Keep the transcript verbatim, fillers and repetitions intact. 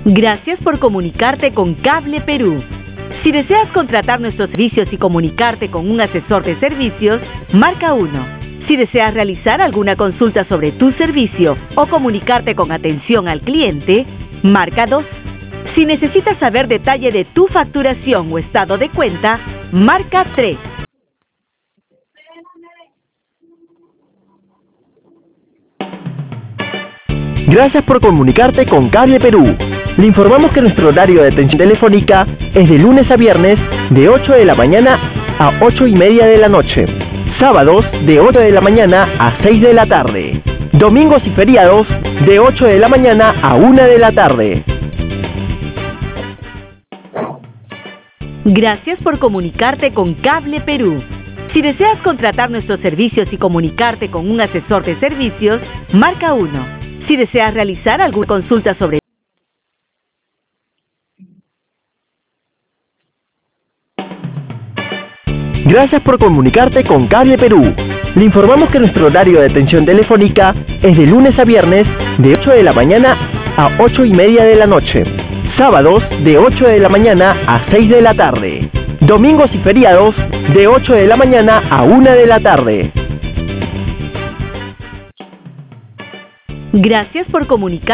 Gracias por comunicarte con Cable Perú. Si deseas contratar nuestros servicios y comunicarte con un asesor de servicios, marca uno. Si deseas realizar alguna consulta sobre tu servicio o comunicarte con atención al cliente, marca dos. Si necesitas saber detalle de tu facturación o estado de cuenta, marca tres. Gracias por comunicarte con Cable Perú. Le informamos que nuestro horario de atención telefónica es de lunes a viernes de ocho de la mañana a ocho y media de la noche. Sábados de ocho de la mañana a seis de la tarde. Domingos y feriados de ocho de la mañana a una de la tarde. Gracias por comunicarte con Cable Perú. Si deseas contratar nuestros servicios y comunicarte con un asesor de servicios, marca uno. Si deseas realizar alguna consulta sobre Gracias por comunicarte con Cable Perú. Le informamos que nuestro horario de atención telefónica es de lunes a viernes de ocho de la mañana a ocho y media de la noche. Sábados de ocho de la mañana a seis de la tarde. Domingos y feriados de ocho de la mañana a una de la tarde. Gracias por comunicar